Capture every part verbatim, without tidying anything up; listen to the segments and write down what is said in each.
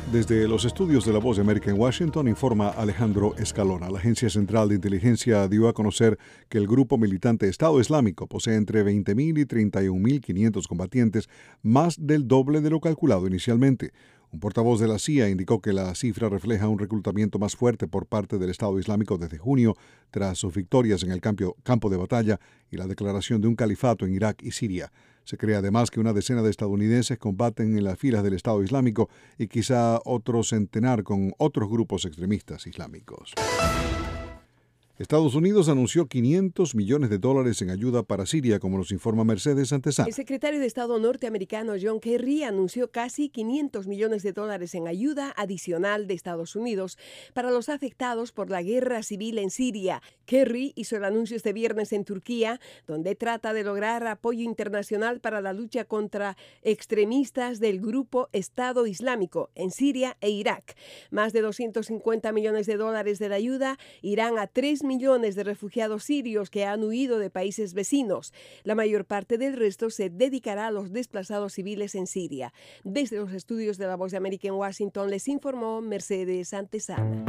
Desde los estudios de La Voz de América en Washington, informa Alejandro Escalona. La Agencia Central de Inteligencia dio a conocer que el grupo militante Estado Islámico posee entre veinte mil y treinta y un mil quinientos combatientes, más del doble de lo calculado inicialmente. Un portavoz de la C I A indicó que la cifra refleja un reclutamiento más fuerte por parte del Estado Islámico desde junio, tras sus victorias en el campo, campo de batalla y la declaración de un califato en Irak y Siria. Se cree además que una decena de estadounidenses combaten en las filas del Estado Islámico y quizá otro centenar con otros grupos extremistas islámicos. Estados Unidos anunció quinientos millones de dólares en ayuda para Siria, como nos informa Mercedes Antesana. El secretario de Estado norteamericano John Kerry anunció casi quinientos millones de dólares en ayuda adicional de Estados Unidos para los afectados por la guerra civil en Siria. Kerry hizo el anuncio este viernes en Turquía, donde trata de lograr apoyo internacional para la lucha contra extremistas del grupo Estado Islámico en Siria e Irak. Más de doscientos cincuenta millones de dólares de la ayuda irán a tres millones de refugiados sirios que han huido de países vecinos. La mayor parte del resto se dedicará a los desplazados civiles en Siria. Desde los estudios de La Voz de América en Washington les informó Mercedes Antesana.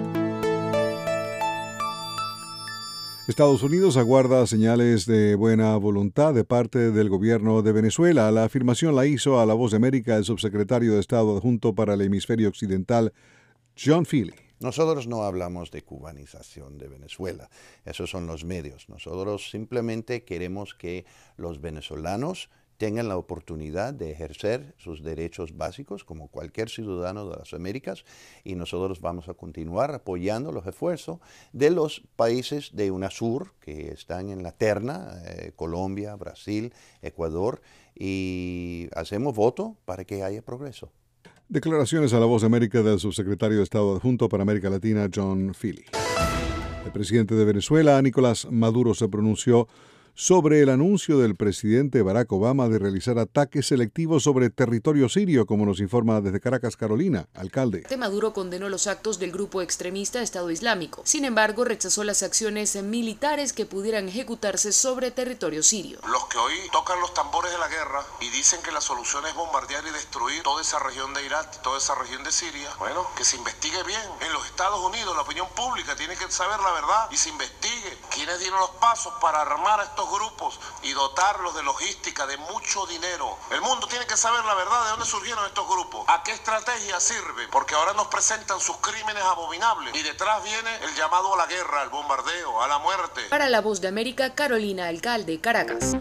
Estados Unidos aguarda señales de buena voluntad de parte del gobierno de Venezuela. La afirmación la hizo a La Voz de América el subsecretario de Estado adjunto para el hemisferio occidental, John Feely. Nosotros no hablamos de cubanización de Venezuela, esos son los medios. Nosotros simplemente queremos que los venezolanos tengan la oportunidad de ejercer sus derechos básicos como cualquier ciudadano de las Américas, y nosotros vamos a continuar apoyando los esfuerzos de los países de UNASUR que están en la terna, eh, Colombia, Brasil, Ecuador, y hacemos voto para que haya progreso. Declaraciones a La Voz de América del subsecretario de Estado adjunto para América Latina, John Feely. El presidente de Venezuela, Nicolás Maduro, se pronunció sobre el anuncio del presidente Barack Obama de realizar ataques selectivos sobre territorio sirio, como nos informa desde Caracas, Carolina, alcalde. Maduro condenó los actos del grupo extremista Estado Islámico. Sin embargo, rechazó las acciones militares que pudieran ejecutarse sobre territorio sirio. Los que hoy tocan los tambores de la guerra y dicen que la solución es bombardear y destruir toda esa región de Irak, toda esa región de Siria, bueno, que se investigue bien. En los Estados Unidos la opinión pública tiene que saber la verdad y se investigue quiénes dieron los pasos para armar a estos grupos y dotarlos de logística, de mucho dinero. El mundo tiene que saber la verdad de dónde surgieron estos grupos, a qué estrategia sirve, porque ahora nos presentan sus crímenes abominables y detrás viene el llamado a la guerra, al bombardeo, a la muerte. Para La Voz de América, Carolina Alcalde, Caracas.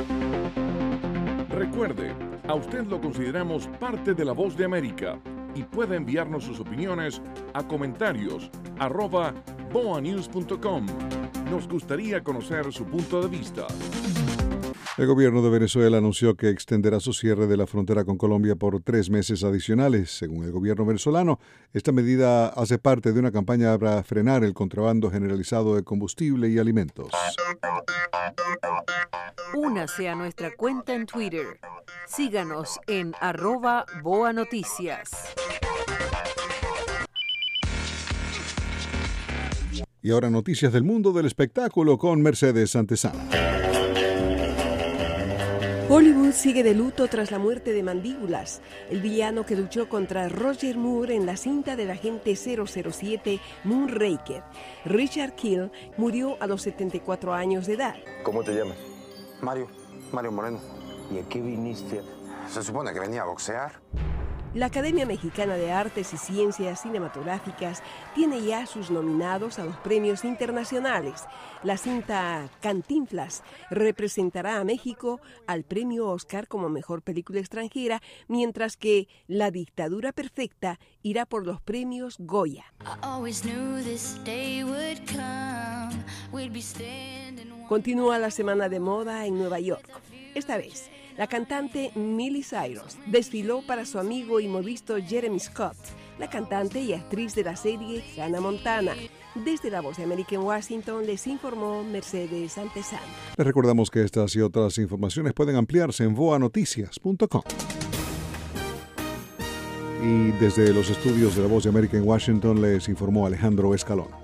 Recuerde, a usted lo consideramos parte de La Voz de América y puede enviarnos sus opiniones a comentarios arroba boa news punto com. Nos gustaría conocer su punto de vista. El gobierno de Venezuela anunció que extenderá su cierre de la frontera con Colombia por tres meses adicionales. Según el gobierno venezolano, esta medida hace parte de una campaña para frenar el contrabando generalizado de combustible y alimentos. Únase a nuestra cuenta en Twitter. Síganos en arroba Boa Noticias. Y ahora noticias del mundo del espectáculo con Mercedes Antesana. Hollywood sigue de luto tras la muerte de Mandíbulas, el villano que luchó contra Roger Moore en la cinta del agente cero cero siete Moonraker. Richard Kiel murió a los setenta y cuatro años de edad. ¿Cómo te llamas? Mario, Mario Moreno. ¿Y a qué viniste? Se supone que venía a boxear. La Academia Mexicana de Artes y Ciencias Cinematográficas tiene ya sus nominados a los premios internacionales. La cinta Cantinflas representará a México al premio Oscar como mejor película extranjera, mientras que La Dictadura Perfecta irá por los premios Goya. Continúa la semana de moda en Nueva York. Esta vez, la cantante Miley Cyrus desfiló para su amigo y modisto Jeremy Scott, la cantante y actriz de la serie Hannah Montana. Desde La Voz de América en Washington les informó Mercedes Antesana. Les recordamos que estas y otras informaciones pueden ampliarse en boa noticias punto com. Y desde los estudios de La Voz de América en Washington les informó Alejandro Escalona.